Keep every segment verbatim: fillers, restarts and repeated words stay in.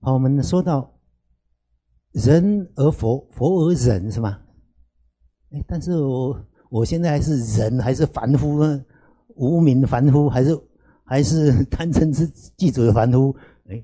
好，我们说到人而佛，佛而人是吗？哎，但是我我现在还是人，还是凡夫呢？无名凡夫，还是还是贪嗔痴嫉妒的凡夫？哎，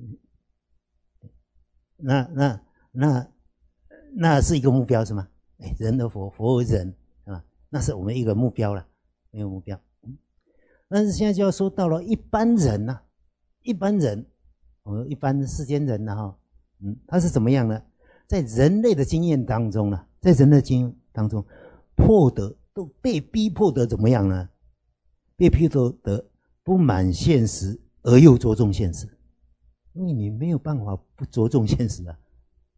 那那那那是一个目标是吗？哎，人而佛，佛而人是吧？那是我们一个目标了，一个目标。嗯，但是现在就要说到了一般人呐、啊，一般人。我一般世间人呢，哈，嗯，他是怎么样呢？在人类的经验当中呢，在人类的经验当中，迫得都被逼迫得怎么样呢？被逼迫得不满现实而又着重现实，因为你没有办法不着重现实啊，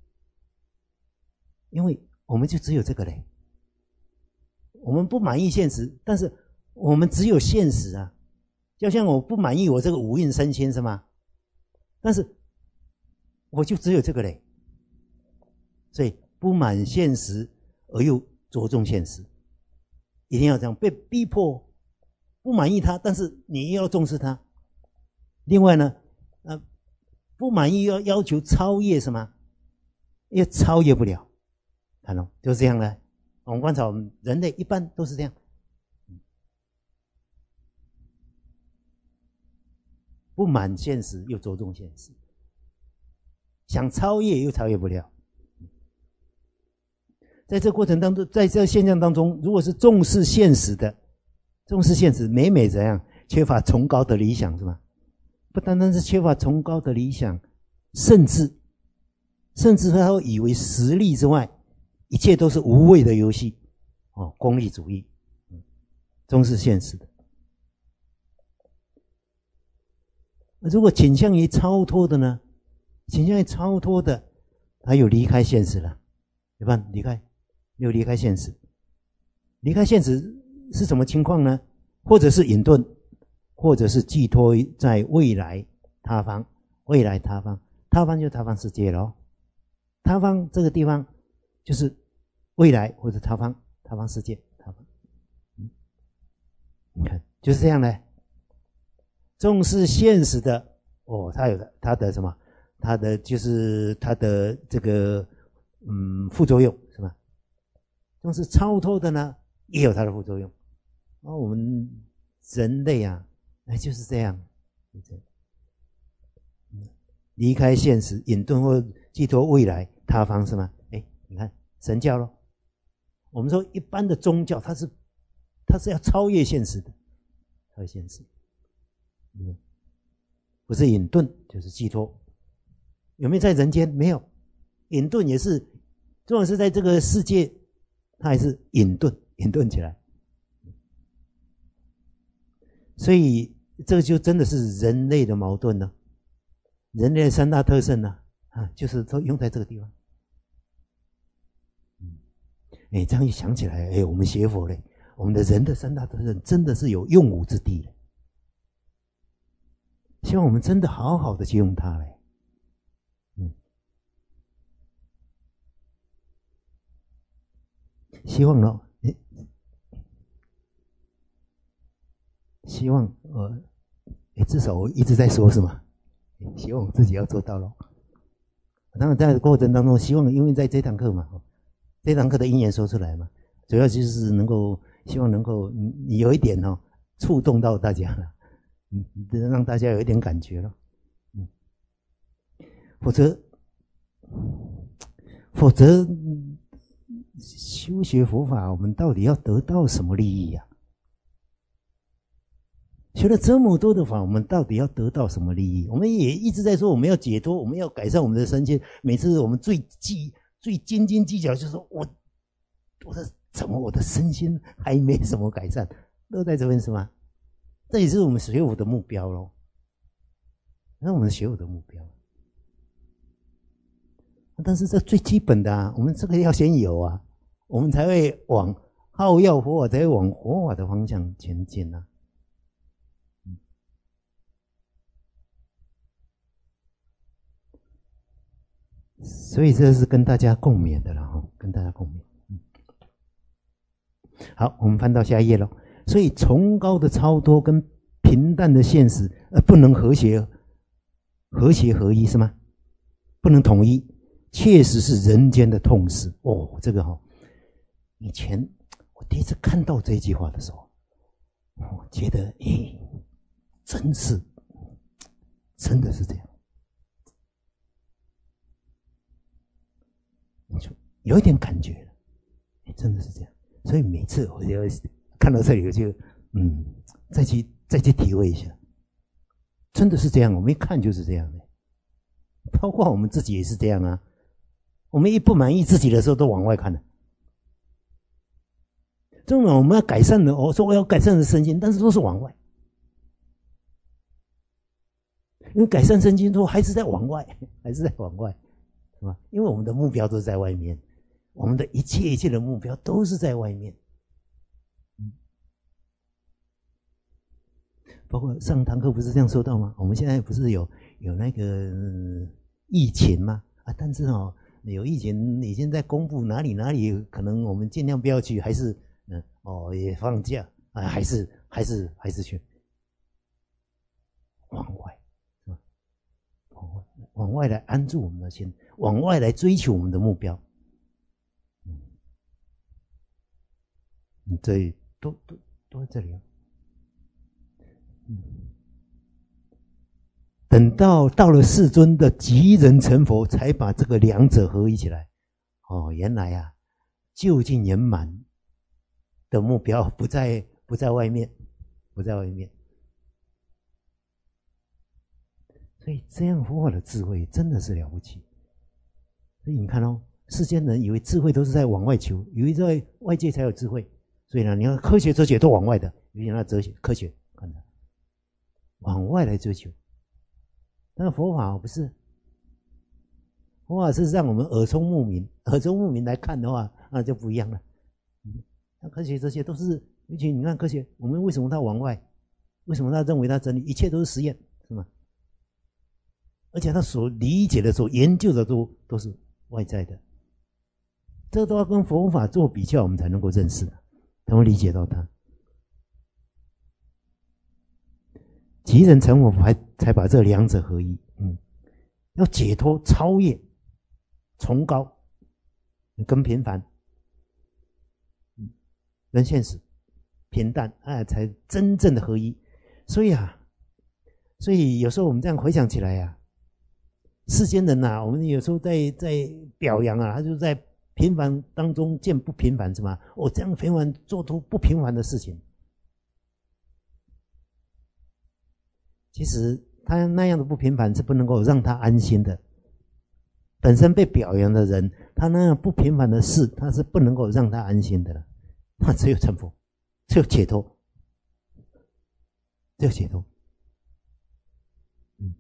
因为我们就只有这个嘞，我们不满意现实，但是我们只有现实啊，就像我不满意我这个五蕴身心是吗？但是我就只有这个嘞，所以不满现实而又着重现实，一定要这样，被逼迫不满意他，但是你又要重视他。另外呢，呃，不满意要要求超越什么？又超越不了，看到就是这样的。我们观察我们人类一般都是这样，不满现实又着重现实，想超越又超越不了。在这过程当中，在这现象当中，如果是重视现实的，重视现实，每每怎样缺乏崇高的理想，是吧？不单单是缺乏崇高的理想，甚至甚至他会以为实力之外，一切都是无谓的游戏，哦，功利主义，重视现实的。如果倾向于超脱的呢？倾向于超脱的，他又离开现实了，对吧？离开，又离开现实。离开现实是什么情况呢？或者是隐遁，或者是寄托在未来他方。未来他方，他方就是他方世界咯。他方这个地方就是未来或者他方，他方世界，他方。嗯，你看就是这样的。重视现实的哦，他有的他的什么？他的就是他的这个嗯副作用是吧？重视超脱的呢，也有它的副作用。而、哦、我们人类啊，哎就是这样，离开现实，隐遁或寄托未来他方是吗？哎，你看神教咯，我们说一般的宗教，它是它是要超越现实的，超越现实。嗯，不是隐遁就是寄托，有没有在人间？没有，隐遁也是，重要是在这个世界，它还是隐遁，隐遁起来。所以这个就真的是人类的矛盾呢，人类的三大特征呢，啊，就是都用在这个地方。嗯，哎，这样一想起来，哎，我们学佛嘞，我们的人的三大特征真的是有用武之地嘞。希望我们真的好好的去用它嘞，嗯，希望呢，希望呃，至少我一直在说是吗？希望我自己要做到咯。当然在过程当中，希望因为在这堂课嘛，这堂课的因缘说出来嘛，主要就是能够希望能够你有一点哦触动到大家了。嗯，让大家有一点感觉了，嗯，否则，否则修学佛法，我们到底要得到什么利益呀、啊？学了这么多的法，我们到底要得到什么利益？我们也一直在说我们要解脱，我们要改善我们的身心。每次我们最计、最斤斤计较，就是说我，我的怎么我的身心还没什么改善，都在这边是吗？这也是我们学佛的目标咯，那我们学佛的目标。但是这最基本的啊，我们这个要先有啊，我们才会往好要佛法，才会往佛法的方向前进啊。嗯、所以这是跟大家共勉的了哈，跟大家共勉。嗯、好，我们翻到下一页咯。所以崇高的超脱跟平淡的现实，呃，不能和谐、和谐合一是吗？ 不能统一，确实是人间的痛事。哦，这个哈、哦，以前我第一次看到这句话的时候，我觉得，哎，真是，真的是这样。有一点感觉了，哎，真的是这样。所以每次我就看到这里，我就嗯，再去再去体会一下，真的是这样。我们一看就是这样的，包括我们自己也是这样啊。我们一不满意自己的时候，都往外看了。这种我们要改善的，我说我要改善的身心，但是都是往外，因为改善身心之后，还是在往外，还是在往外，是吧？因为我们的目标都在外面。我们的一切一切的目标都是在外面，嗯，包括上堂课不是这样说到吗？我们现在不是有有那个、呃、疫情吗？啊，但是哦，有疫情已经在公布哪里哪里，可能我们尽量不要去，还是嗯哦也放假啊，还是还是还是去往外，是吧？往外往外来安住我们的心，往外来追求我们的目标。这都都都在这里啊。嗯，等到到了世尊的即人成佛，才把这个两者合一起来。哦，原来啊，究竟圆满的目标不在不在外面，不在外面。所以这样佛法的智慧真的是了不起。所以你看哦，世间人以为智慧都是在往外求，以为在外界才有智慧。所以呢，你看科学、哲学都往外的，尤其那哲学、科学，看到往外来追求。但是佛法不是，佛法是让我们耳聪目明，耳聪目明来看的话，那就不一样了。嗯，那科学、哲学都是，尤其你看科学，我们为什么它往外？为什么他认为它真理？一切都是实验，是吗？而且他所理解的、所研究的都都是外在的，这都要跟佛法做比较，我们才能够认识的。才会理解到它，即人成佛才才把这两者合一。嗯，要解脱、超越、崇高跟平凡，嗯，跟现实平淡，哎，才真正的合一。所以啊，所以有时候我们这样回想起来呀、啊，世间人呐、啊，我们有时候在在表扬啊，他就在平凡当中见不平凡，是吗？我、哦、这样平凡做出不平凡的事情，其实他那样的不平凡是不能够让他安心的。本身被表扬的人，他那样不平凡的事，他是不能够让他安心的了。他只有成佛，只有解脱，只有解脱。嗯，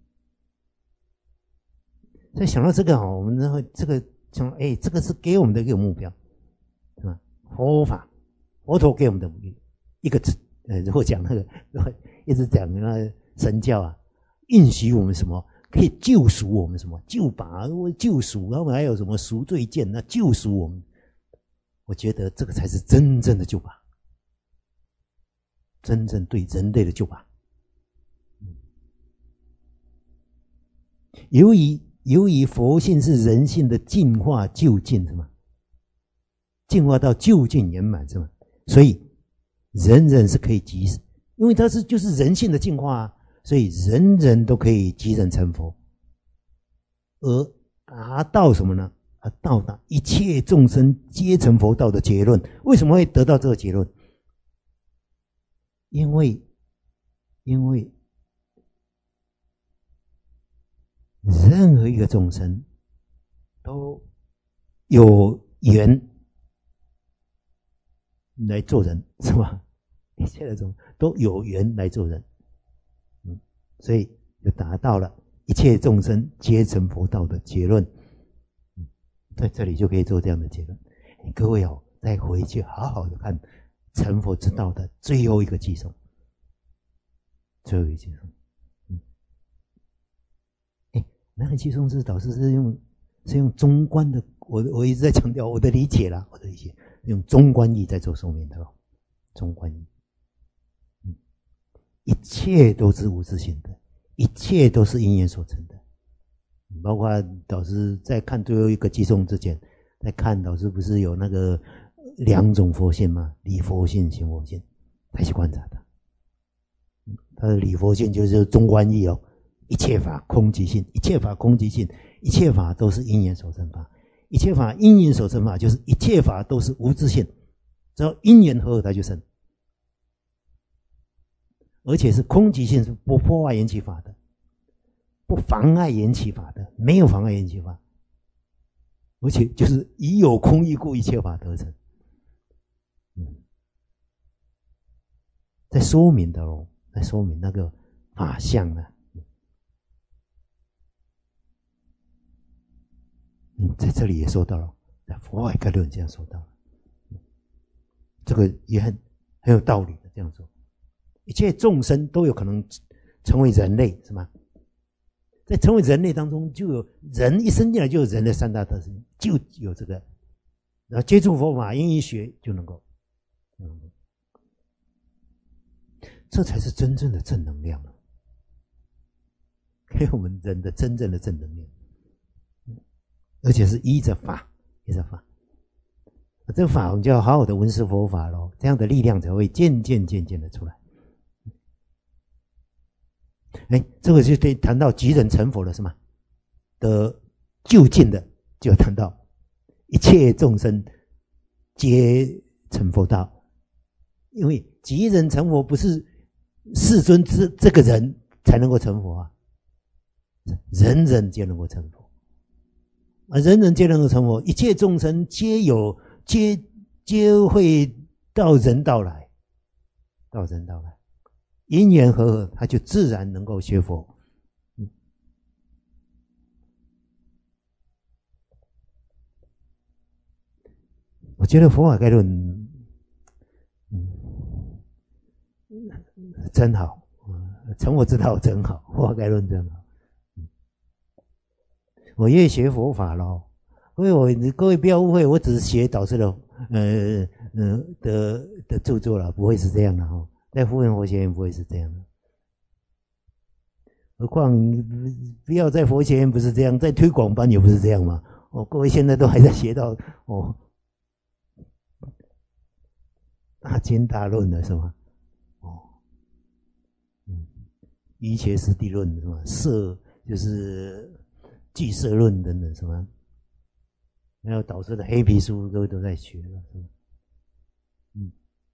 所以想到这个哦，我们然后这个。想，哎，这个是给我们的一个目标，是吧？佛法，佛陀给我们的一个，呃，如果讲那个，一直讲那个神教啊，允许我们什么，可以救赎我们什么，救拔、救赎，然后还有什么赎罪券，那救赎我们。我觉得这个才是真正的救拔，真正对人类的救拔。由于由于佛性是人性的进化究竟，是吗？进化到究竟圆满，是吗？所以人人是可以即，因为它是就是人性的进化啊，所以人人都可以即人成佛，而达到什么呢？而到达一切众生皆成佛道的结论。为什么会得到这个结论？因为因为任何一个众生都有缘来做人，是吧？一切的众都有缘来做人，嗯，所以就达到了一切众生皆成佛道的结论。嗯，在这里就可以做这样的结论。各位哦，再回去好好的看成佛之道的最后一个寄送，最后一个寄送。那个寄送是导师是用是用中观的，我我一直在强调我的理解啦，我的理解用中观义在做说明的，中观义，嗯，一切都是无自性的，一切都是因缘所成的， 包括导师在看最后一个寄送之前，在看导师不是有那个两种佛性吗？理佛性、行佛性，才去观察它。他的理佛性就是中观义哦，一切法空即性，一切法空即性，一切法都是因缘所生法，一切法因缘所生法，就是一切法都是无自性，只要因缘合合它就生，而且是空即性，是不破坏缘起法的，不妨碍缘起法的，没有妨碍缘起法，而且就是以有空义故，一切法得成。嗯，在说明的咯，在说明那个法相呢。嗯，在这里也说到了，在佛外概论这样说到了，这个也很很有道理的这样说。一切众生都有可能成为人类，是吗？在成为人类当中，就有人一生进来就有人的三大特性，就有这个，然后接触佛法，因一学就能够，嗯，这才是真正的正能量了，给我们人的真正的正能量，而且是依着法，依着法。这个法我们就要好好的闻思佛法咯，这样的力量才会渐渐渐渐的出来。哎，这个就对谈到即人成佛了，是吗？的就近的就谈到一切众生皆成佛道，因为即人成佛不是世尊这这个人才能够成佛啊，人人皆能够成佛啊，人人皆能够成佛，一切众生皆有皆皆会到人道来，到人道来。因缘合合，他就自然能够学佛。嗯，我觉得佛法概论，嗯，真好，成佛之道真好，佛法概论真好。嗯，我越学佛法咯，因为我各位不要误会，我只是学导师的呃呃的的著作了，不会是这样的哈。在福源佛学院不会是这样的，何况不要在佛学院不是这样，在推广班也不是这样嘛。哦，各位现在都还在学到哦大经大论的是吗？哦，嗯，一切实地论是吗？色就是俱色论等等是吗？还有导师的黑皮书，各位都在学了是吗？嗯。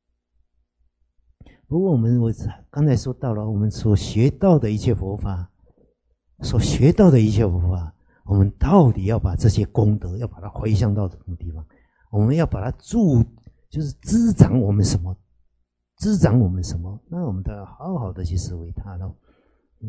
不过我们我刚才说到了，我们所学到的一切佛法，所学到的一切佛法，我们到底要把这些功德，要把它回向到什么地方？我们要把它助，就是滋长我们什么？滋长我们什么？那我们都要好好的去思维它咯。嗯，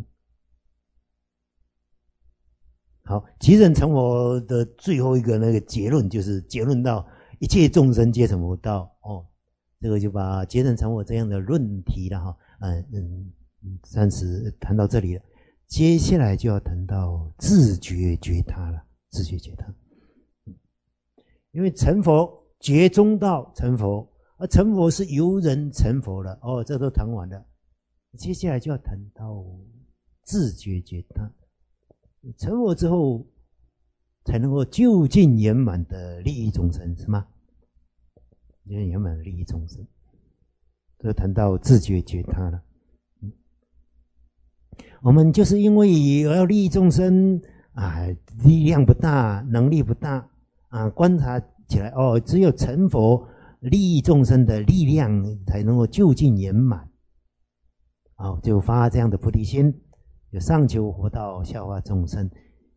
好，即人成佛的最后一个那个结论，就是结论到一切众生皆成佛道哦。这个就把即人成佛这样的论题了哈，嗯嗯嗯，暂时谈到这里了。接下来就要谈到自觉觉他了，自觉觉他。因为成佛觉中道成佛，而成佛是由人成佛了哦，这都谈完了。接下来就要谈到自觉觉他，成佛之后才能够究竟圆满的利益众生，是吗？因为圆满的利益众生，就谈到自觉觉他了。嗯，我们就是因为要利益众生啊，力量不大，能力不大啊，观察起来哦，只有成佛利益众生的力量才能够究竟圆满。哦，就发这样的菩提心，就上求佛道，下化众生。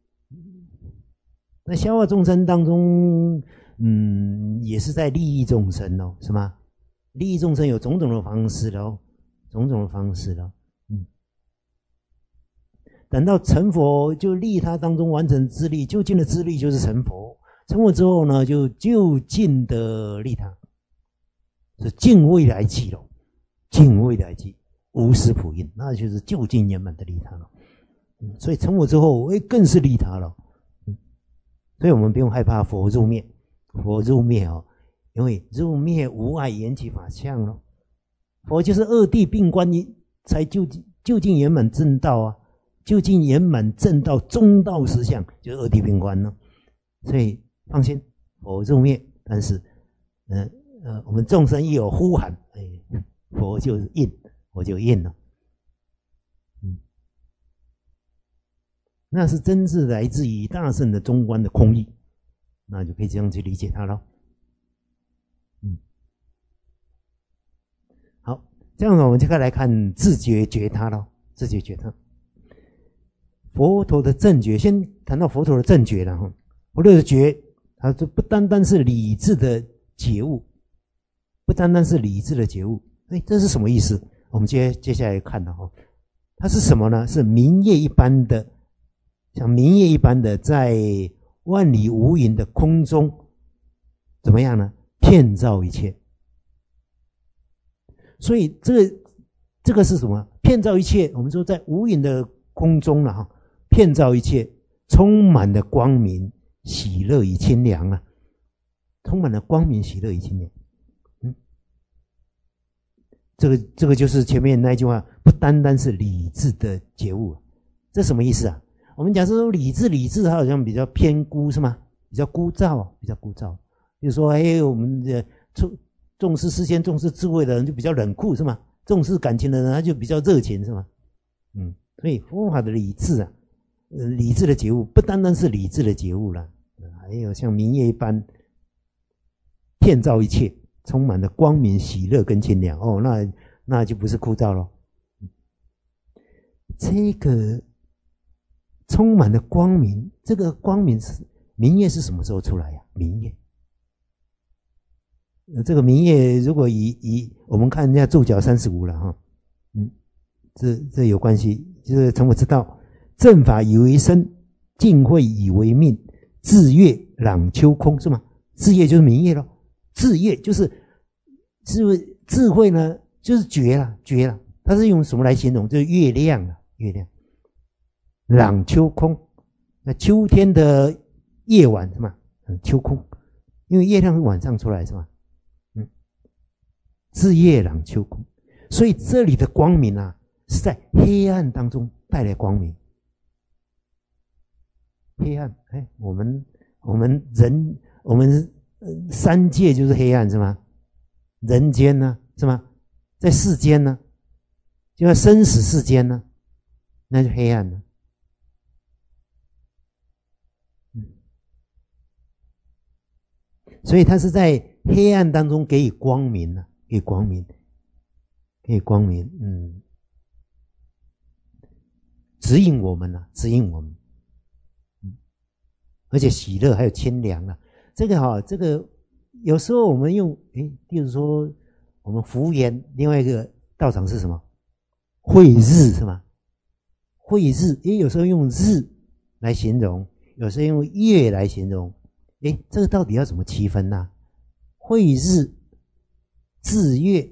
那下化众生当中，嗯，也是在利益众生哦，是吗？利益众生有种种的方式咯，种种的方式咯。嗯，等到成佛，就利他当中完成自利，究竟的自利就是成佛。成佛之后呢，就究竟的利他，是尽未来际咯，尽未来际，无私普应，那就是究竟圆满的利他了。嗯，所以成佛之后，哎，更是利他了。嗯，所以我们不用害怕佛入灭。佛入灭哦，因为入灭无碍缘起法相咯。佛就是二谛并观才究竟究竟圆满正道啊， 究竟圆满证到中道实相，就是二谛平观了。所以放心，佛入灭，但是，呃呃，我们众生一有呼喊，哎，佛就是应，佛就应了。嗯，那是真是来自于大乘的中观的空义，那就可以这样去理解它了。嗯，好，这样呢，我们就可以来看自觉觉他了，自觉觉他。佛陀的正觉，先谈到佛陀的正觉了哈。佛陀的觉，它就不单单是理智的觉悟，不单单是理智的觉悟。哎，这是什么意思？我们接接下来看了哈，它是什么呢？是明月一般的，像明月一般的，在万里无云的空中，怎么样呢？遍照一切。所以这个这个是什么？遍照一切。我们说在无云的空中了哈，遍照一切，充满了光明、喜乐与清凉啊，充满了光明、喜乐与清凉。嗯，这个这个就是前面那一句话，不单单是理智的觉悟，这什么意思啊？我们讲说理智，理智它好像比较偏孤是吗？比较枯燥，比较枯燥。比如说，哎，我们的重重视世间、重视智慧的人就比较冷酷是吗？重视感情的人他就比较热情是吗？嗯，所以佛法的理智啊，呃，理智的觉悟不单单是理智的觉悟啦，还有像明月一般遍照一切，充满了光明、喜乐跟清凉。哦，那那就不是枯燥了。这个充满了光明，这个光明是明月是什么时候出来呀、啊？明月。这个明月，如果以以我们看人家注脚三十五了哈，嗯，这这有关系，就是从我知道，正法以为身，净慧以为命，智月朗秋空是吗？智月就是明月咯，智月就是智智慧呢，就是觉了觉了，它是用什么来形容？就是月亮啊，月亮，朗秋空，那秋天的夜晚是吗？嗯，秋空，因为月亮是晚上出来是吗？智月朗秋空，所以这里的光明啊，是在黑暗当中带来光明。黑暗，哎，我们我们人，我们三界就是黑暗是吗？人间呢是吗？在世间呢，就在生死世间呢，那就黑暗了。嗯，所以它是在黑暗当中给予光明了、啊。给光明，给光明，嗯，指引我们啊，指引我们，嗯，而且喜乐还有清凉啊。这个哈、哦，这个有时候我们用，诶，比如说我们福缘另外一个道场是什么？慧日是吗？慧日，也有时候用日来形容，有时候用月来形容，诶，这个到底要怎么区分呢、啊？慧日。智月，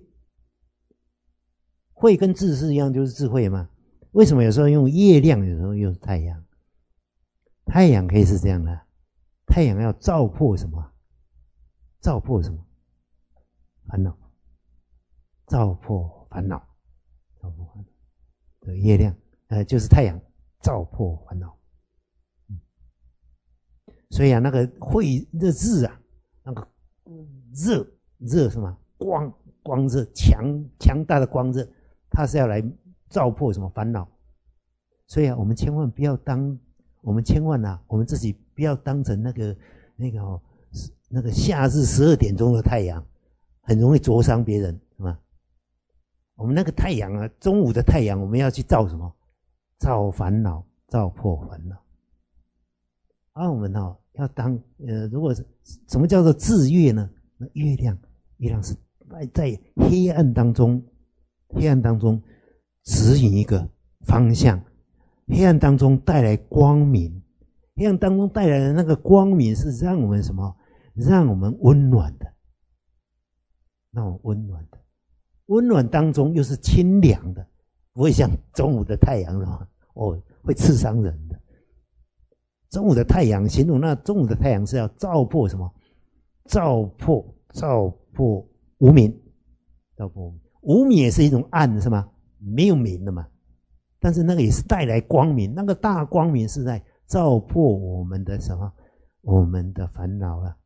慧跟智是一样，就是智慧嘛。为什么有时候用月亮，有时候用太阳？太阳可以是这样的，太阳要照破什么？照破什么？烦恼，照破烦恼，照破烦恼。对，月亮，呃，就是太阳照破烦恼。嗯，所以啊，那个慧的日啊，那个热热是吗？光光热，强强大的光热，它是要来照破什么烦恼？所以啊，我们千万不要当，我们千万啊，我们自己不要当成那个那个哦，那个夏日十二点钟的太阳，很容易灼伤别人，是吧？我们那个太阳啊，中午的太阳，我们要去照什么？照烦恼，照破烦恼。而我们哦，要当呃，如果是什么叫做智月呢？那月亮，月亮是。在黑暗当中，黑暗当中指引一个方向，黑暗当中带来光明，黑暗当中带来的那个光明是让我们什么？让我们温暖的，让我们温暖的，温暖当中又是清凉的，不会像中午的太阳哦，哦，会刺伤人的。中午的太阳，形容那中午的太阳是要照破什么？照破，照破。无明，照破无明也是一种暗是吗？没有明的嘛， 但是那个也是带来光明，那个大光明是在照破我们的什么？我们的烦恼了。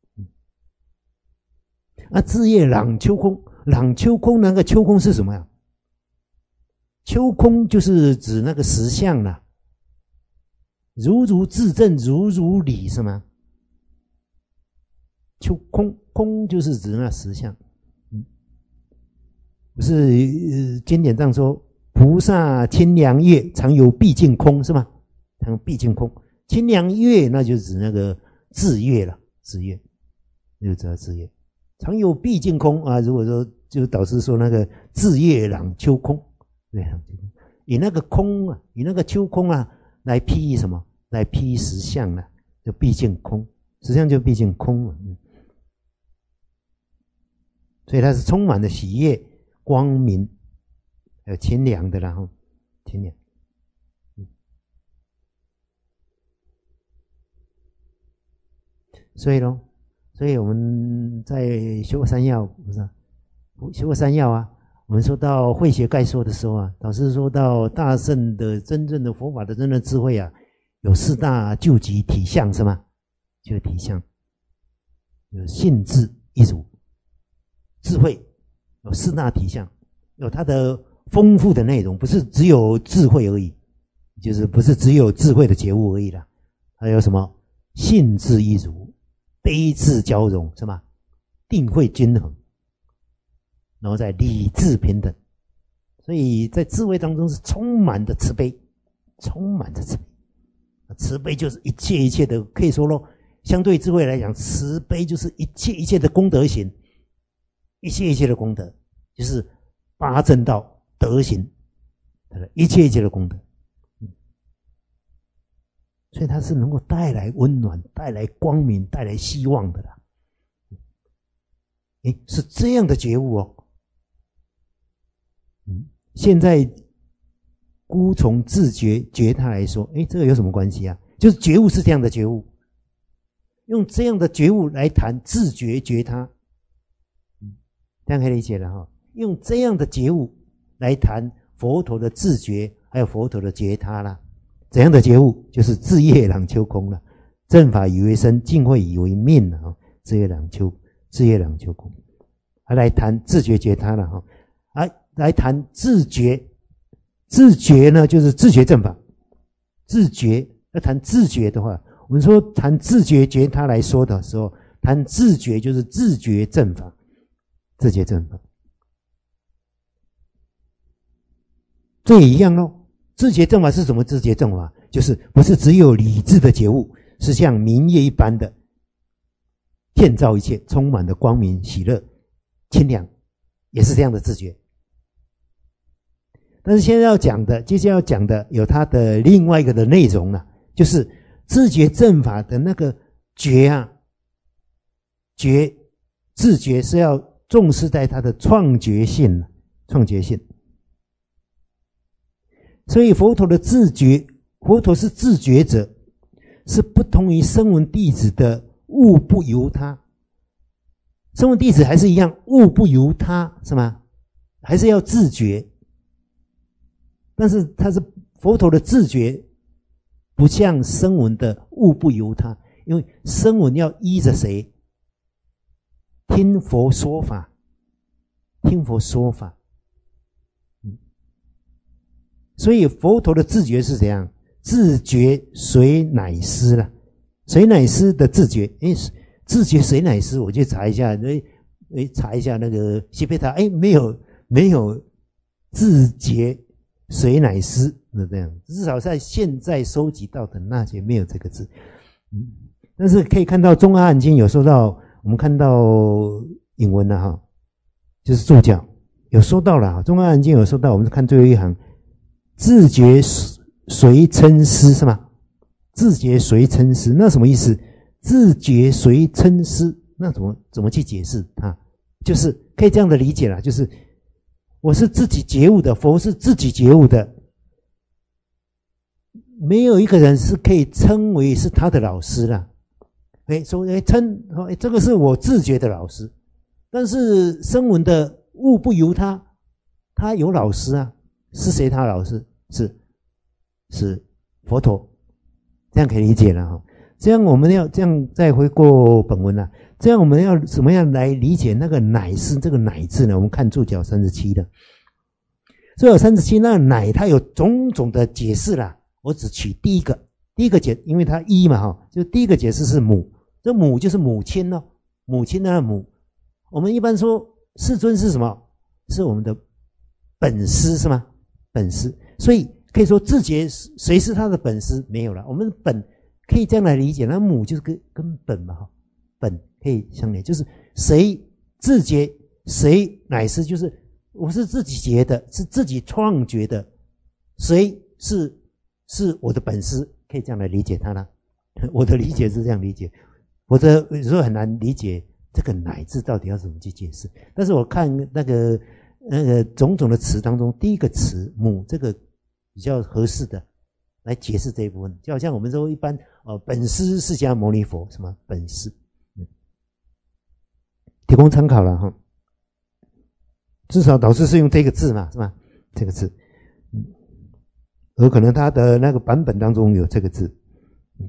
啊，智业朗秋空，朗秋空那个秋空是什么呀？秋空就是指那个实相啦，如如自证，如如理，是吗？秋空空就是指那实相，嗯，不是、呃、经典上说菩萨清凉月常有毕竟空，是吗？常有毕竟空，清凉月那就指那个智月了，智月就指智月，常有毕竟空啊。如果说就导师说那个智月朗秋空，对，以那个空啊，以那个秋空啊来譬喻什么？来譬喻实相啊，就毕竟空，实相就毕竟空了。嗯，所以它是充满了喜悦、光明，还有清凉的，然后清凉。嗯，所以咯，所以我们在修过三要，不是、啊、修过三要啊。我们说到慧学概说的时候啊，导师说到大圣的真正的佛法的真正智慧啊，有四大究极体相，是吗？就是体相，有性智一如，智慧有四大体相，有它的丰富的内容，不是只有智慧而已，就是不是只有智慧的觉悟而已啦。还有什么性智一如，悲智交融，是吗？定慧均衡，然后在理智平等，所以在智慧当中是充满着慈悲，充满着慈悲。慈悲就是一切一切的，可以说咯，相对智慧来讲，慈悲就是一切一切的功德行，一切一切的功德，就是八正道德行，一切一切的功德。所以它是能够带来温暖、带来光明、带来希望的啦。诶，是这样的觉悟哦。嗯，现在孤从自觉觉他来说，诶，这个有什么关系啊？就是觉悟是这样的觉悟，用这样的觉悟来谈自觉觉他，嗯，这样可以理解了哈。用这样的觉悟来谈佛陀的自觉，还有佛陀的觉他啦。怎样的觉悟？就是智业朗秋空了，正法以为身，净慧以为命了哈。智业朗秋，智业朗秋空，还来谈自觉觉他了哈。啊，来谈自觉，自觉呢就是自觉正法，自觉要谈自觉的话，我们说谈自觉觉他来说的时候，谈自觉就是自觉正法，自觉正法，这也一样咯。自觉正法是什么？自觉正法就是不是只有理智的觉悟，是像明月一般的遍照一切，充满的光明、喜乐、清凉，也是这样的自觉。但是现在要讲的，接下来要讲的有它的另外一个的内容了，就是自觉正法的那个觉啊，觉自觉是要重视在它的创觉性，创觉性。所以佛陀的自觉，佛陀是自觉者，是不同于声闻弟子的物不由他。声闻弟子还是一样物不由他，是吗？还是要自觉。但是他是佛陀的自觉，不像声闻的物不由他，因为声闻要依着谁？听佛说法，听佛说法。所以佛陀的自觉是怎样？自觉谁乃师了？谁乃师的自觉？诶，自觉谁乃师？我去查一下，诶诶，查一下那个西贝塔，诶，没有没有自觉谁乃师，那这样，至少在现在收集到的那些没有这个字。嗯，但是可以看到中阿含经有说到，我们看到引文了哈，就是注脚有说到了哈，中阿含经有说到，我们看最后一行。自觉随称师是吗？自觉随称师，那什么意思？自觉随称师，那怎么怎么去解释它？就是可以这样的理解啦，就是我是自己觉悟的，佛是自己觉悟的，没有一个人是可以称为是他的老师啦。哎，说哎称哎这个是我自觉的老师，但是声闻的物不由他，他有老师啊。是谁他老师？ 是是佛陀，这样可以理解了哈。这样我们要这样再回过本文了、啊，这样我们要怎么样来理解那个乃是这个乃字呢？我们看注脚三十七的，注脚三十七那个乃它有种种的解释啦，我只取第一个，第一个解，因为它一嘛哈，就第一个解释是母，这母就是母亲哦，母亲的母。我们一般说世尊是什么？是我们的本师是吗？本师，所以可以说自觉谁是他的本师没有了，我们本。可以这样来理解，那母就是跟跟本嘛，哈，本可以相连，就是谁自觉，谁乃是就是我是自己觉的，是自己创觉的，谁是是我的本师，可以这样来理解它呢？我的理解是这样理解，否则有时候很难理解这个乃字到底要怎么去解释。但是我看那个那个种种的词当中，第一个词母这个比较合适的。来解释这一部分，就好像我们说一般，呃，本师释迦牟尼佛什么本师，嗯，提供参考了哈。至少导师是用这个字嘛，是吧？这个字，嗯，有可能他的那个版本当中有这个字，嗯，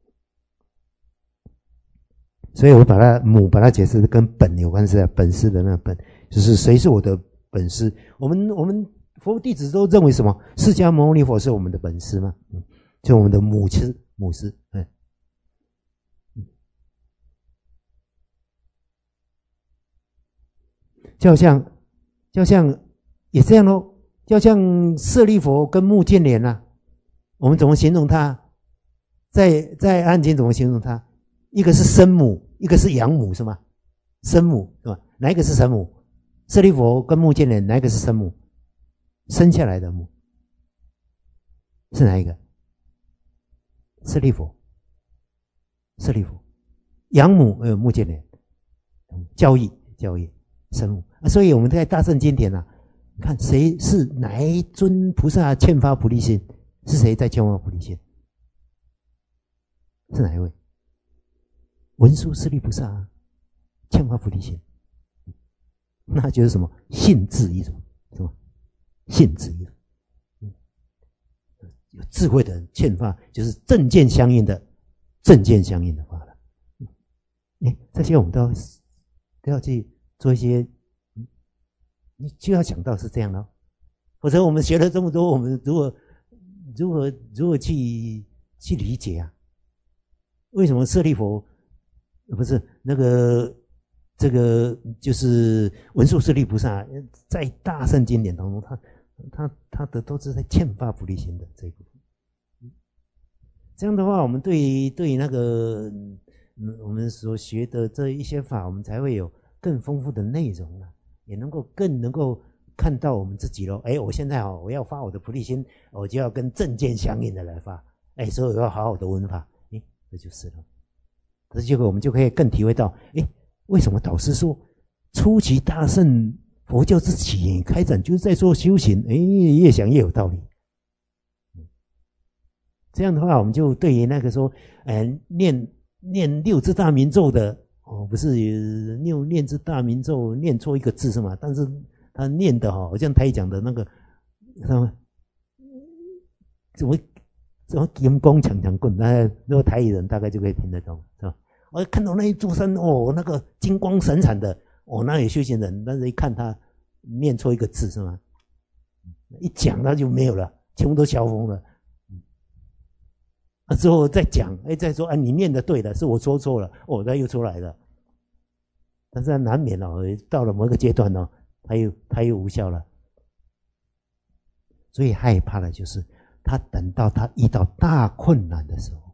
所以我把它母把它解释的跟本有关系啊，本师的那个本，就是谁是我的本师？我们我们。佛弟子都认为什么？释迦牟尼佛是我们的本师嘛？嗯，就我们的母师，母师，嗯，就好像，就像也这样咯，就像舍利佛跟目犍连啊，我们怎么形容他？在在案经怎么形容他？一个是生母，一个是养母，是吗？生母是吧？哪一个是生母？舍利佛跟目犍连哪一个是生母？生下来的母是哪一个？舍利佛，舍利佛，养母呃目犍连，教义教义生母啊，所以我们在大圣经典啊，看谁是哪一尊菩萨欠发菩提心？是谁在欠发菩提心？是哪一位？文殊师利菩萨啊，欠发菩提心，那就是什么？信自一种，是吧？信自一种，嗯，有智慧的人欠发，就是正见相应的，正见相应的发了。哎，这些我们都要都要去做一些，你就要想到是这样的，否则我们学了这么多，我们如何如何如何去去理解啊？为什么舍利佛不是那个？这个就是文殊师利菩萨在大圣经典当中，他他他的都是在欠发菩提心的这一部分。这样的话，我们对于对于那个嗯我们所学的这一些法，我们才会有更丰富的内容了，也能够更能够看到我们自己咯。哎，我现在哦，我要发我的菩提心，我就要跟正见相应的来发。哎，所以我要好好的闻法。哎，这就是了。这结果我们就可以更体会到，哎。为什么导师说初期大乘佛教之起源开展就是在做修行？哎，越想越有道理。这样的话，我们就对于那个说，呃，念念六字大明咒的哦，不是念念字大明咒念错一个字是吗？但是他念的哈、哦，好像台讲的那个什么，怎么怎么金光强强棍，那如果台语人大概就可以听得懂，是吧？我看到那一座山哦，那个金光闪闪的哦，那有修行人，但是一看他念错一个字是吗？一讲他就没有了，全部都消风了。啊，之后再讲，哎，再说，啊，你念的对的，是我说错了，哦，他又出来了。但是他难免哦，到了某一个阶段哦，他又他又无效了。所以害怕的就是他等到他遇到大困难的时候。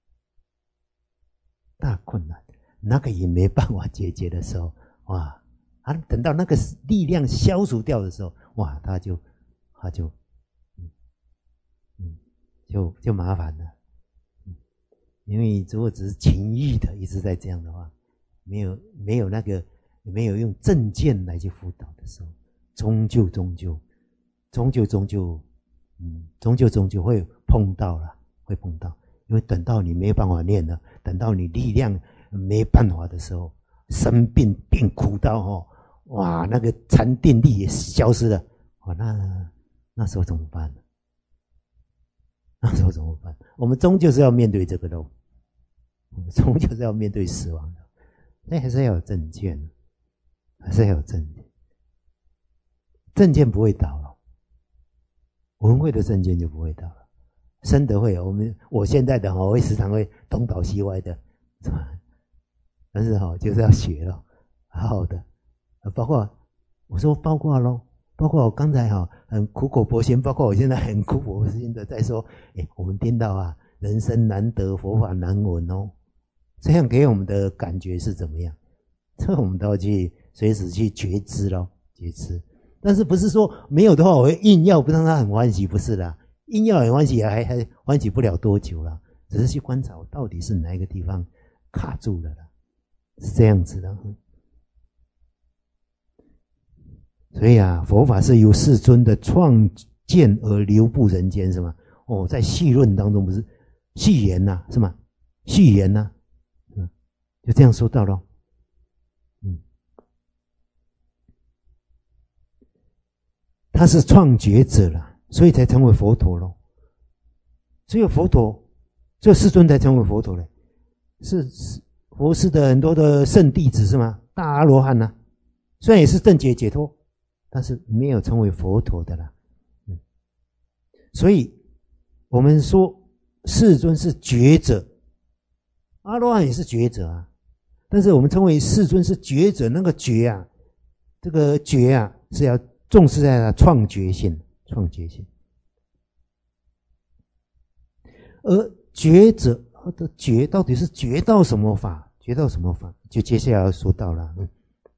大困难，那个也没办法解决的时候，哇！啊，等到那个力量消除掉的时候，哇，他就，他就，嗯，嗯，就就麻烦了，嗯，因为如果只是情欲的一直在这样的话，没有没有那个没有用正见来去辅导的时候，终究终究，终究终究，嗯，终究终究会碰到了，会碰到。因为等到你没办法念了，等到你力量没办法的时候，生病病苦到哦，哇，那个禅定力也消失了，哇，那那时候怎么办呢？ 那时候怎么办？我们终究是要面对这个喽，我们终究是要面对死亡的，所以还是要有正见，还是要有正见。正见不会倒了，文慧的正见就不会倒了。深德会，我们我现在的我会时常会东倒西歪的，但是哈就是要学了，好好的，包括我说包括咯。包括我刚才哈很苦口婆心，包括我现在很苦口婆心的在说，哎，我们听到啊，人生难得，佛法难闻哦，这样给我们的感觉是怎么样？这我们都要去随时去觉知咯，觉知。但是不是说没有的话，我会硬要不让他很欢喜，不是啦，硬要很欢喜还还欢喜不了多久啦，只是去观察到底是哪一个地方卡住了啦，是这样子的。所以啊，佛法是由世尊的创建而流布人间，是吗？哦，在序论当中不是序言呐、啊，是吗？序言呐、啊，嗯，就这样说到了。嗯，他是创觉者了，所以才成为佛陀咯。只有佛陀，只有世尊才成为佛陀嘞。是佛寺的很多的圣弟子是吗？大阿罗汉呐、啊，虽然也是正觉解脱。但是没有成为佛陀的啦，嗯，所以我们说世尊是觉者，阿罗汉也是觉者啊。但是我们称为世尊是觉者，那个觉啊，这个觉啊是要重视在他创觉性，创觉性。而觉者他的觉到底是觉到什么法？觉到什么法？就接下来要说到了，嗯。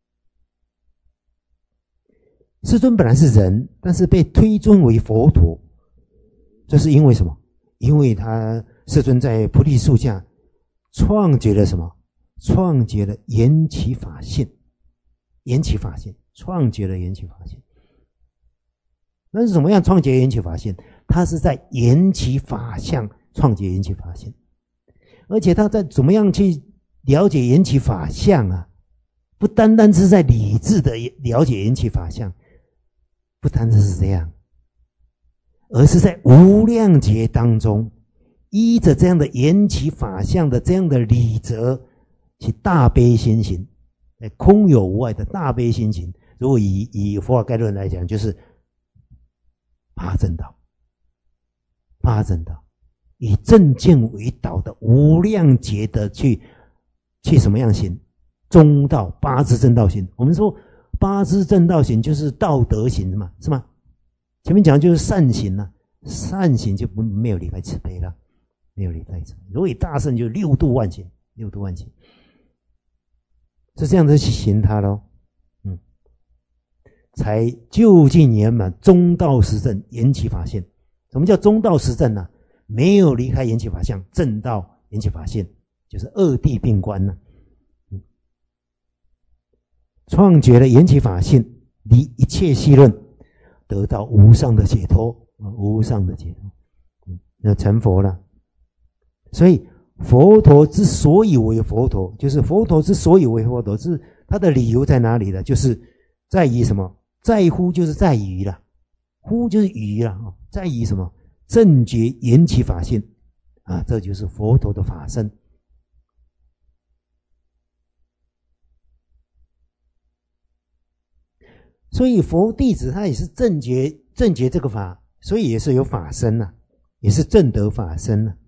世尊本来是人，但是被推尊为佛陀，这是因为什么？因为他世尊在菩提树下创结了什么？创结了缘起法性，缘起法性，创结了缘起法性。那是怎么样创结缘起法性？他是在缘起法相创结缘起法性，而且他在怎么样去了解缘起法相啊？不单单是在理智的了解缘起法相。不单单是这样，而是在无量劫当中，依着这样的缘起法相的这样的理则，去大悲心行，空有无碍的大悲心行。如果以以佛法概论来讲，就是八正道，八正道以正见为导的无量劫的去去什么样行？中道八支正道行。我们说。八支正道行就是道德行嘛，是吗？前面讲的就是善行啊，善行就不没有离开慈悲了，没有离开慈悲。如果以大圣就六度万行，六度万行是这样子去行它咯，嗯，才究竟圆满中道实证缘起法性。什么叫中道实证呢、啊？没有离开缘起法相，正道缘起法性，就是二谛并观呢、啊。创觉了缘起法性，离一切戏论，得到无上的解脱，无上的解脱，那成佛了。所以佛陀之所以为佛陀，就是佛陀之所以为佛陀，是他的理由在哪里呢？就是在于什么？在乎就是在于了，乎就是于了，在于什么？正觉缘起法性啊，这就是佛陀的法身。所以佛弟子他也是正觉正觉这个法，所以也是有法身呐、啊，也是正得法身呐、啊。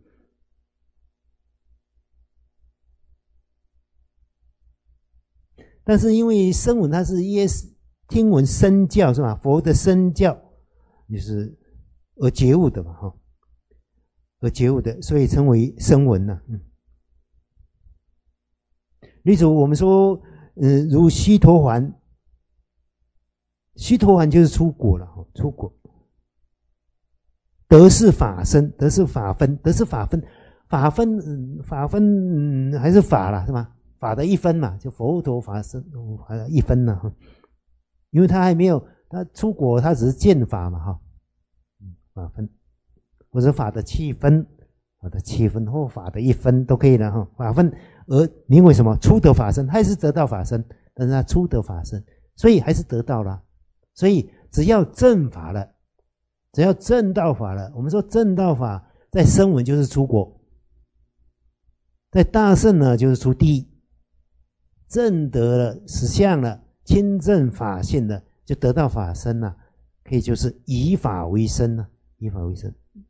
但是因为声闻它是耶听闻身教是吧？佛的身教就是而觉悟的嘛，哈，而觉悟的，所以称为声闻呐、啊。嗯，例如我们说，嗯、呃，如须陀洹。须陀洹就是出果了，出果。得是法身，得是法分，得是法分，法分，嗯、法分、嗯、还是法啦，是吧？法的一分嘛，就佛陀法身法的一分了哈。因为他还没有他出果，他只是见法嘛哈。法分或者法的七分，法的七分或法的一分都可以了哈。法分而名为什么？初得法身，还是得到法身，但是他初得法身，所以还是得到了。所以只要正法了，只要正道法了，我们说正道法在声闻就是出国，在大乘呢就是出地，证得了实相了，亲证法性了，就得到法身了，可以就是以法为身了，以法为身。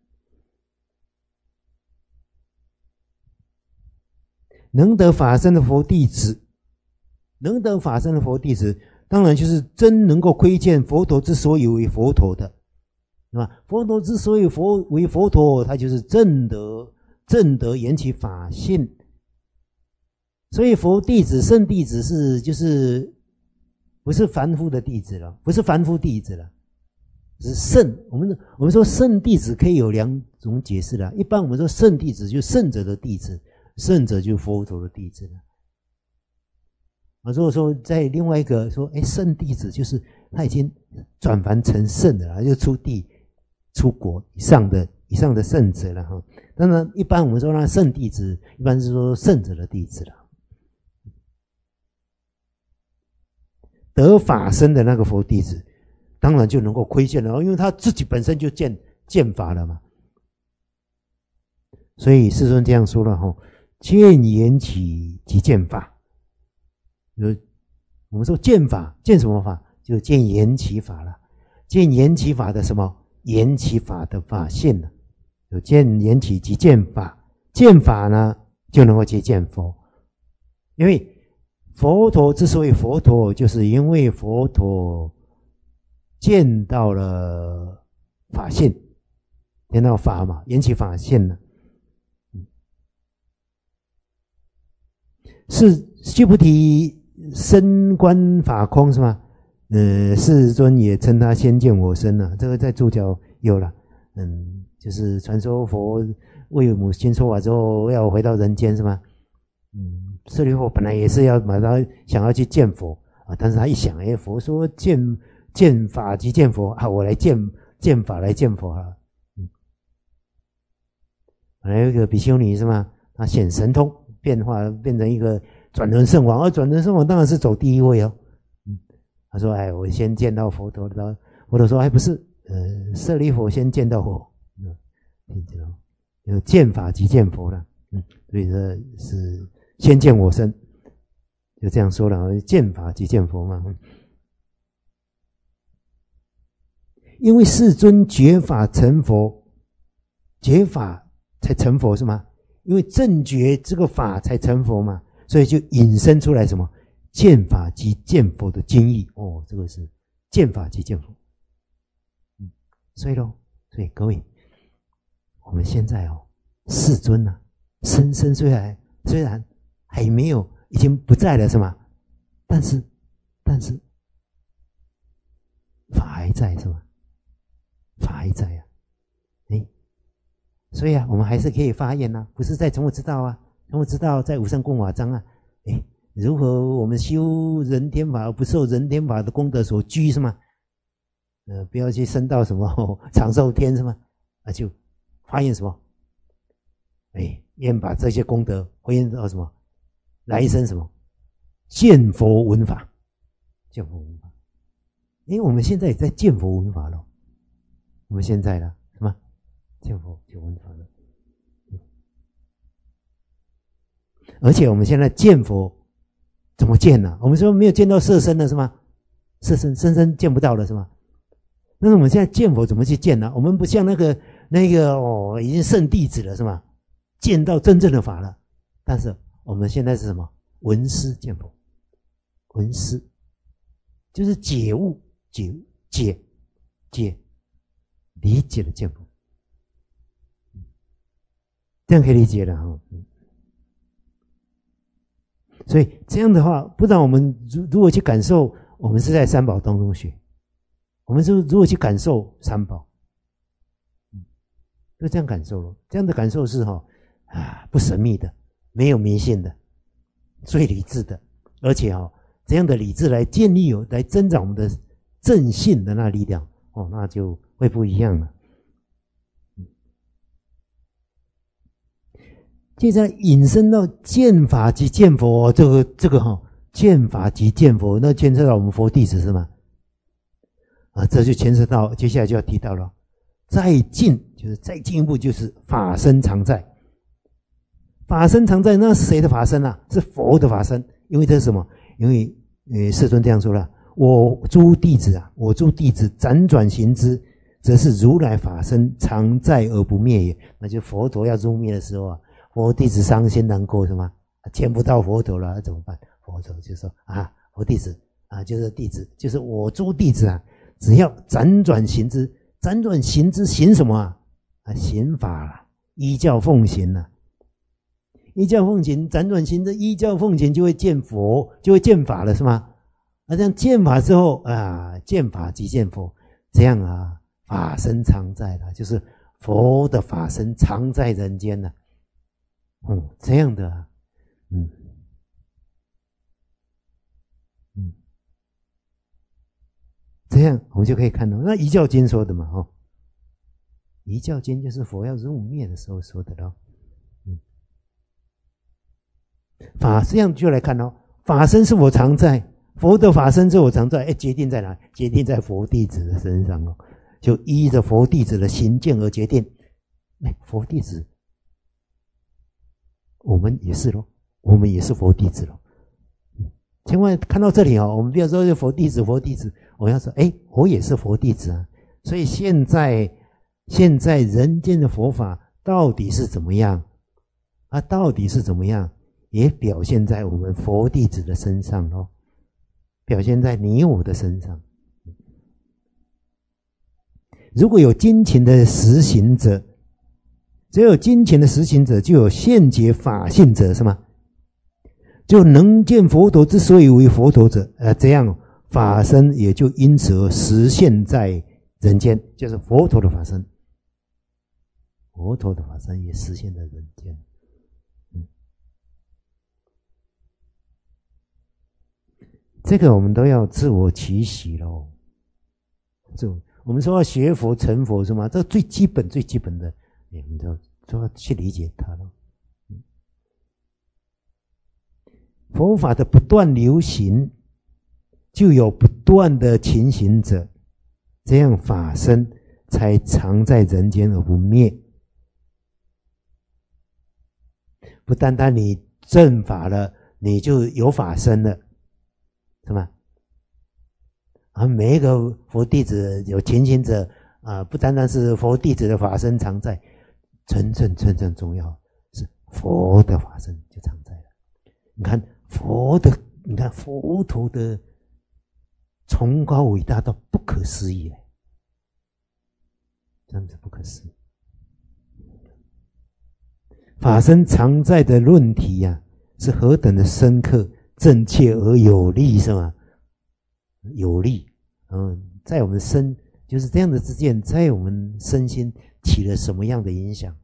能得法身的佛弟子，能得法身的佛弟子，当然就是真能够窥见佛陀之所以为佛陀的，是吧？佛陀之所以佛为佛陀，他就是证得证得缘起法性。所以佛弟子、圣弟子是就是不是凡夫的弟子了，不是凡夫弟子了，是圣。我们我们说圣弟子可以有两种解释了，一般我们说圣弟子就是圣者的弟子。圣者就是佛陀的弟子了。啊，如果说在另外一个说，哎，圣弟子就是他已经转凡成圣的了，就出地、出国以上的以上的圣者了哈。当然，一般我们说那圣弟子，一般是说圣者的弟子了。得法身的那个佛弟子，当然就能够窥见了，因为他自己本身就见见法了嘛。所以世尊这样说了哈。见缘起即见法，我们说见法，见什么法？就见缘起法了。见缘起法的什么？缘起法的法性了。有见缘起即见法，见法呢就能够去见佛。因为佛陀之所以佛陀，就是因为佛陀见到了法性，见到法嘛，缘起法性了。是须菩提身观法空是吗？呃，世尊也称他先见我身了、啊，这个在注脚有了。嗯，就是传说佛为母亲说法之后要回到人间是吗？嗯，舍利弗本来也是要马上想要去见佛啊，但是他一想，哎，佛说见见法即见佛啊，我来见见法来见佛啊。嗯，本来有一个比丘尼是吗？他显神通。变化变成一个转轮圣王，而转轮圣王当然是走第一位哦。嗯，他说：“哎，我先见到佛陀的。”佛陀说：“哎，不是，呃，舍利弗先见到我。嗯，听见了，有见法即见佛了。嗯，所以这是先见我身，就这样说了，见法即见佛嘛。嗯，因为世尊觉法成佛，觉法才成佛是吗？因为正觉这个法才成佛嘛，所以就引申出来什么见法即见佛的经义哦，这个是见法即见佛。嗯，所以咯，所以各位，我们现在哦，世尊啊，生生虽然虽然还没有已经不在了是吗？但是但是法还在是吗？法还在啊，哎。所以啊，我们还是可以发愿啊，不是在从我知道啊，从我知道在无上供法章啊，哎，如何我们修人天法而不受人天法的功德所拘是吗？呃，不要去升到什么、哦、长寿天是吗？啊，就发愿什么？哎，愿把这些功德回应到什么？来生什么？见佛闻法，见佛闻法。因为我们现在也在见佛闻法了，我们现在了是吗？见佛就闻法了，而且我们现在见佛怎么见呢、啊？我们说没有见到色身了是吗？色身深深见不到了是吗？那我们现在见佛怎么去见呢、啊？我们不像那个那个哦，已经圣弟子了是吗？见到真正的法了，但是我们现在是什么？闻思见佛，闻思就是解悟、解解解理解的见佛。这样可以理解了哈，所以这样的话，不然我们如如果去感受，我们是在三宝当中学，我们是如果去感受三宝，嗯，就这样感受了。这样的感受是哈啊不神秘的，没有迷信的，最理智的，而且哈这样的理智来建立有来增长我们的正信的那力量哦，那就会不一样了。接着引申到见法即见佛，这个这个哈、哦，见法即见佛，那牵涉到我们佛弟子是吗？啊，这就牵涉到接下来就要提到了再进就是再进一步就是法身常在。法身常在，那是谁的法身啊？是佛的法身。因为这是什么？因为呃，世尊这样说了：我诸弟子啊，我诸弟子辗转行之，则是如来法身常在而不灭也。那就佛陀要入灭的时候啊，佛弟子伤心难过，什么？见不到佛陀了，那怎么办？佛陀就说啊，佛弟子啊，就是弟子，就是我诸弟子啊，只要辗转行之，辗转行之行什么啊？啊，行法啦，依教奉行啦。依教奉行，辗转行之，依教奉行就会见佛，就会见法了，是吗？那这样见法之后啊，见法即见佛，这样啊，法身常在了，就是佛的法身常在人间了。哦，这样的、啊，嗯，嗯，这样我们就可以看到，那遗教经说的嘛，哦，遗教经就是佛要入灭的时候说的咯。法这样就来看哦，法身是我常在，佛的法身是我常在，哎，决定在哪？决定在佛弟子的身上哦，就依着佛弟子的行见而决定。哎，佛弟子，我们也是咯，我们也是佛弟子咯。千万看到这里哦，我们不要说是佛弟子，佛弟子，我要说，哎，我也是佛弟子啊。所以现在，现在人间的佛法到底是怎么样？啊，到底是怎么样？也表现在我们佛弟子的身上咯，表现在你我的身上。如果有精勤的实行者，只有精勤的实行者，就有现结法性者，是吗？就能见佛陀之所以为佛陀者，呃，这样法身也就因此而实现在人间，就是佛陀的法身，佛陀的法身也实现在人间。这个我们都要自我期许咯。就我们说要学佛成佛是吗？这最基本最基本的，我们都都要去理解它咯。佛法的不断流行，就有不断的勤行者，这样法身才常在人间而不灭。不单单你正法了，你就有法身了。是吧？啊，每一个佛弟子有勤行者啊，不单单是佛弟子的法身常在，真正真正重要是佛的法身就常在了。你看佛的，你看佛陀的崇高伟大到不可思议，真是不可思议。法身常在的论题呀、啊，是何等的深刻。正确而有力，是吗？有力，嗯，在我们身就是这样的知见，在我们身心起了什么样的影响？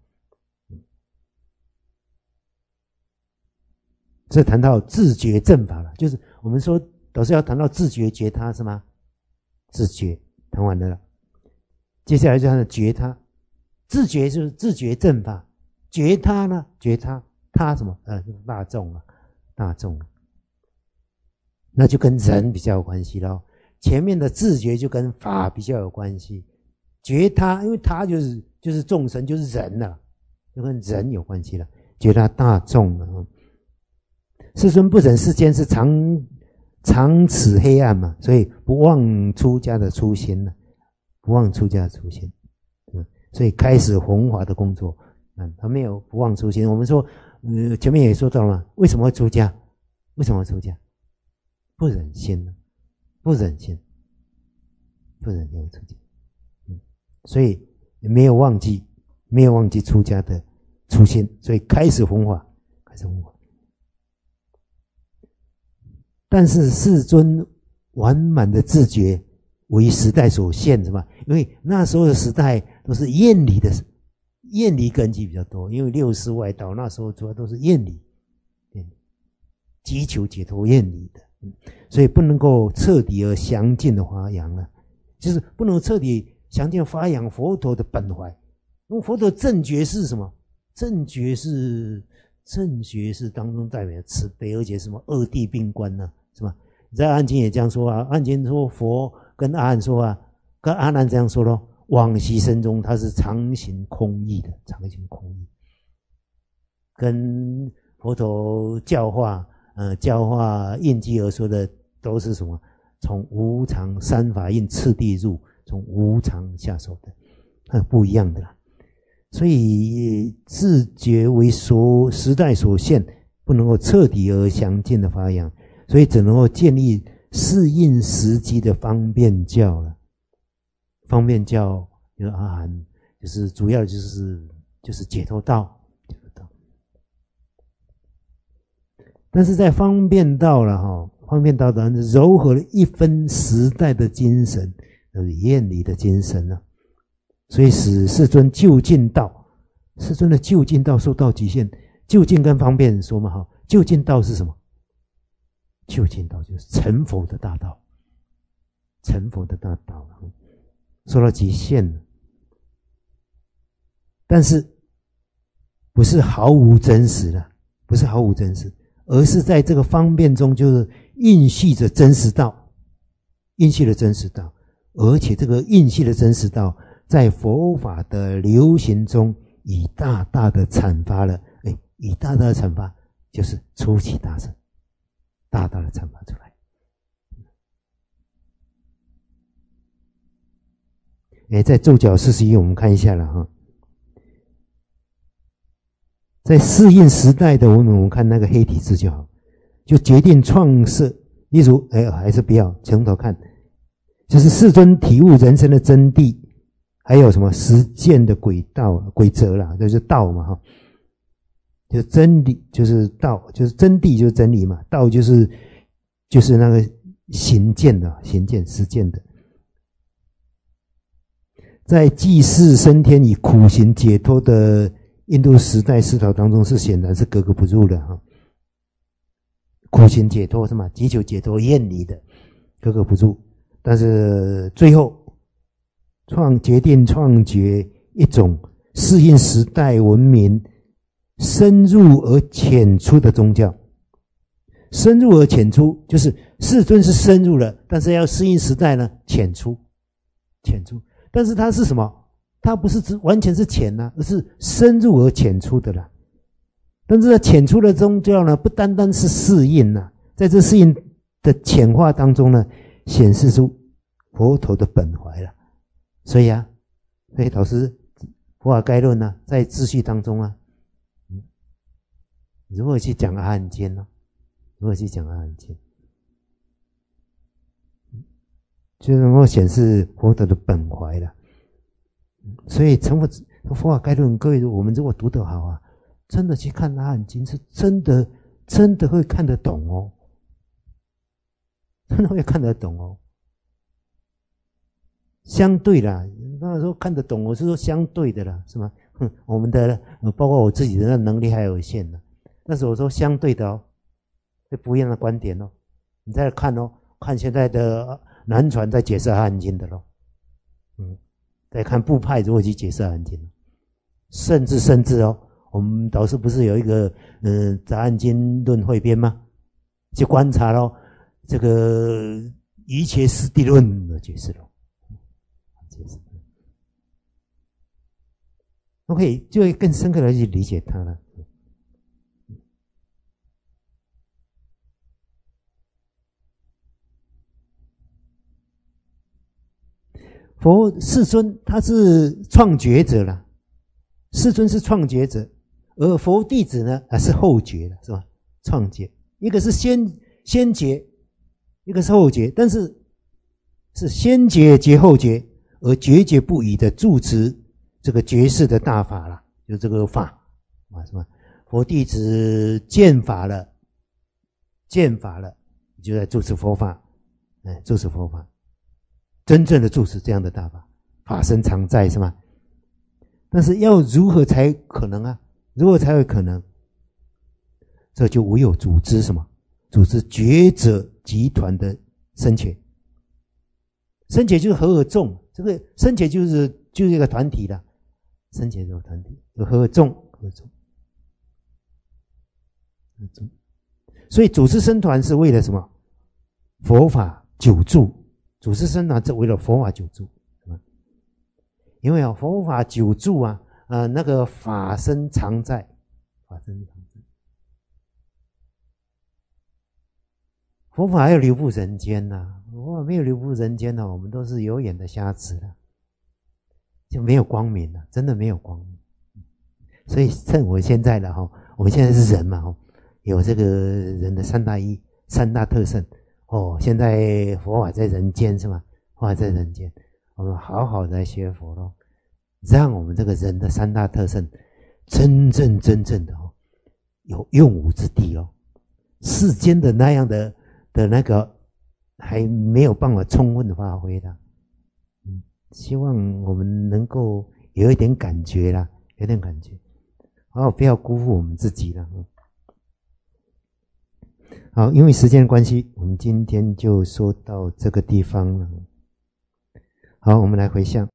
这谈到自觉正法了，就是我们说导师要谈到自觉觉他，是吗？自觉谈完了，接下来就谈到觉他。自觉就是自觉正法，觉他呢？觉他他什么？呃，大众啊，大众。那就跟人比较有关系咯。前面的自觉就跟法比较有关系，觉他，因为他就是就是众生，就是人了、啊，就跟人有关系了。觉他大众了。世尊不忍世间是常常此黑暗嘛，所以不忘出家的初心了，不忘出家的初心，嗯，所以开始弘法的工作。嗯，他没有不忘初心。我们说，呃，前面也说到了嘛，为什么会出家？为什么会出家？不忍心了，不忍心，不忍心出家，嗯，所以没有忘记，没有忘记出家的初心，所以开始弘法，开始弘法。但是世尊完满的自觉为时代所限，是吧？因为那时候的时代都是厌离的，厌离根基比较多，因为六师外道那时候主要都是厌离，急求解脱厌离的。所以不能够彻底而详尽的发扬啊，就是不能彻底详尽发扬佛陀的本怀。因为佛陀正觉是什么？正觉是正觉是当中代表慈悲，而且什么二谛并观呢、啊？是吧？在《安经》也这样说啊，《安经》说佛跟阿难说啊，跟阿难这样说咯： 往昔生中他是常行空义的，常行空义，跟佛陀教化呃教化应机而说的都是什么？从无常三法印次第入，从无常下手的，很不一样的啦。所以自觉为所时代所限，不能够彻底而详尽的发扬，所以只能够建立适应时机的方便教了。方便教就是阿含，就是主要就是就是解脱道，解脱道。但是在方便道了哈，方便道当然糅合了一分时代的精神，就是厌离的精神了，所以使世尊究竟道，世尊的究竟道受到极限。究竟跟方便说嘛哈，究竟道是什么？究竟道就是成佛的大道，成佛的大道受到极限了。但是不是毫无真实的，不是毫无真实，而是在这个方便中就是蕴蓄着真实道，蕴蓄了真实道，而且这个蕴蓄的真实道在佛法的流行中以大大的阐发了，哎，以大大的阐发就是出奇大乘，大大的阐发出来。哎，在咒脚四十一我们看一下了哈。在适应时代的我们，我们看那个黑体字就好，就决定创设。例如，哎，还是不要从头看，就是世尊体悟人生的真谛，还有什么实践的轨道、规则啦，就是道嘛，哈，就真理就是道，就是真谛就是真理嘛，道就是就是那个行践的、行践实践的。在济世升天以苦行解脱的印度时代思潮当中，是显然是格格不入的哈。苦行解脱是吗？急求解脱厌离的，格格不入。但是最后创决定创觉一种适应时代文明深入而浅出的宗教。深入而浅出，就是世尊是深入了，但是要适应时代呢，浅出，浅出。但是它是什么？它不是完全是浅啊，而是深入而浅出的啦。但是浅出的宗教呢，不单单是适应啊，在这适应的浅化当中呢，显示出佛陀的本怀了。所以啊，所以导师佛法概论呢，在秩序当中啊，嗯，如何去讲阿含经呢？如何去讲阿含经？就能够显示佛陀的本怀了。所以成佛佛法概论，各位我们如果读得好啊，真的去看阿含经，是真的真的会看得懂哦，真的会看得懂哦。相对啦，当然说看得懂，我是说相对的啦，是吗？哼，我们的包括我自己的能力还有限呢，但是我说相对的哦，这不一样的观点哦。你再来看哦，看现在的南传在解释阿含经的咯，嗯。再看部派如何去解释阿含经，甚至甚至哦，我们导师不是有一个嗯、呃《杂含经论汇编》吗？去观察咯，这个一切实地论的解释咯，解释 ，OK， 就会更深刻的去理解它了。佛世尊他是创觉者啦，世尊是创觉者，而佛弟子呢啊是后觉的，是吧？创觉，一个是先先觉，一个是后觉，但是是先觉觉后觉，而决绝不已的住持这个觉世的大法啦，就这个法啊，是吧？佛弟子见法了，见法了，就在住持佛法，哎，住持佛法。真正的住持这样的大法，法身常在是吗？但是要如何才可能啊？如何才会可能？这就唯有组织什么？组织觉者集团的深切。深切就是和而众，这个深切就是就是一个团体了。深切这个团体，有和而众，和而众，和而众。所以组织僧团是为了什么？佛法久住。组织僧团是为了佛法久住， 因为啊，佛法久住啊，呃，那个法身常在，法身常在。佛法要留步人间呐、啊，佛法没有留步人间呢、啊，我们都是有眼的瞎子了，就没有光明了，真的没有光明。所以趁我现在了哈，我们现在是人嘛哈，有这个人的三大一三大特性哦。现在佛法在人间是吗？佛法在人间，我们好好的学佛咯，让我们这个人的三大特性真正真正的哦有用武之地哦。世间的那样的的那个还没有办法充分的发挥的，嗯，希望我们能够有一点感觉啦，有点感觉。好，不要辜负我们自己了。好，因为时间的关系，我们今天就说到这个地方了。好，我们来回向。